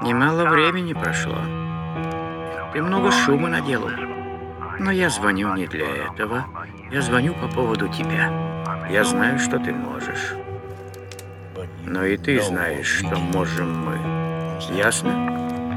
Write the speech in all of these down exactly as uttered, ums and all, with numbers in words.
Немало времени прошло. Ты много шума наделал. Но я звоню не для этого. Я звоню по поводу тебя. Я знаю, что ты можешь. Но и ты знаешь, что можем мы. Ясно?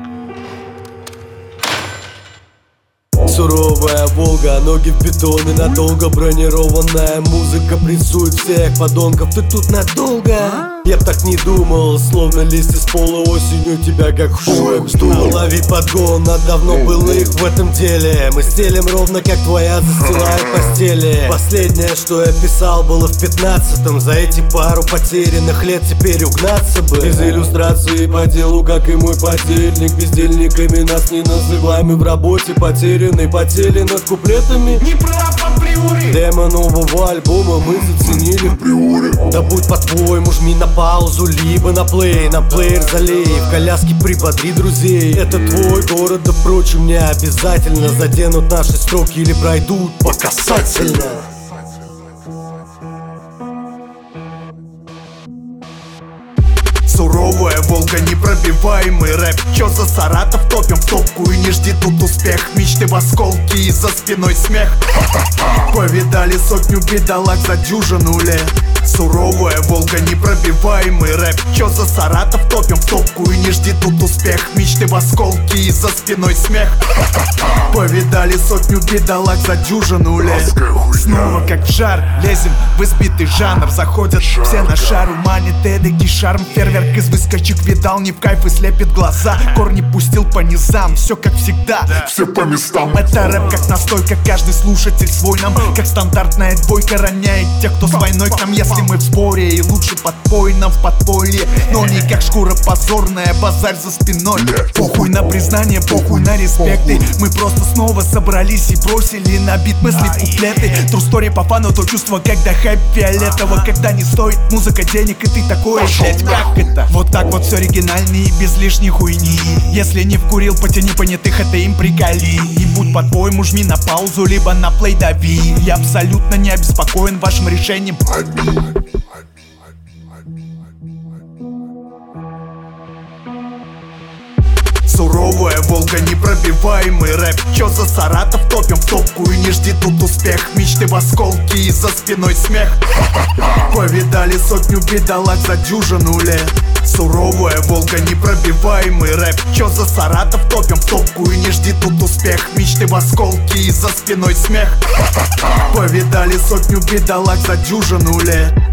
Суровая Волга, ноги в бетон и надолго. Бронированная музыка прессует всех подонков. Ты тут надолго? Я б так не думал, словно листья с пола осенью тебя как хуем сдуло. Лови подгон от давно былых в этом деле. Мы стелим ровно как твоя застилает постели. Последнее, что я писал, было в пятнадцатом. За эти пару потерянных лет теперь угнаться бы. Из иллюстрации по делу, как и мой подельник. Бездельниками нас не называем, и в работе потеряны. Потели над куплетами. Не прав априори. Демо нового альбома мы заценили априори. Да будь по-твоему, жми на паузу, либо на плей. На плеер залей, в коляске приподри друзей. Это твой город, да впрочем не обязательно заденут наши строки или пройдут по касательно. Суровая Волга, непробиваемый рэп. Чё за Саратов, топим в топку и не жди тут успех. Мечты в осколки и за спиной смех. Повидали сотню бедолаг за дюжину лет. Суровая Волга, непробиваемый рэп. Чё за Саратов, топим в топку и не жди тут успех. Мечты в осколки и за спиной смех. Повидали сотню бедолаг за дюжину лет. Снова как в жар, лезем в избитый жанр. Заходят все на шару, манит эдакий шарм. Фейерверк из выскочек видал, не в кайф и слепит глаза. Корни пустил по низам, все как всегда, все по местам. Это рэп как настойка, каждый слушатель свой нам. Как стандартная двойка роняет тех, кто с войной к нам. Если мы в сборе и лучше подпойно в подполье, но не как шкура позорная, базарь за спиной. Похуй на признание, похуй на респекты. Мы просто снова собрались и бросили на бит мысли в куплеты. True story по фану, то чувство, когда хайп фиолетово. Когда не стоит музыка денег и ты такой, блять, как это? Вот так вот все оригинально и без лишней хуйни. Если не вкурил, потяни понятых, это им приколи. И будь по-твоему, жми на паузу, либо на плей дави. Я абсолютно не обеспокоен вашим решением. Суровая Волга, непробиваемый рэп. Чё за Саратов, топим в топку и не жди тут успех. Мечты в осколки и за спиной смех. Повидали сотню бедолаг за дюжину лет. Суровая Волга, непробиваемый рэп. Чё за Саратов, топим в топку и не жди тут успех. Мечты в осколки и за спиной смех. Повидали сотню бедолаг за дюжину лет.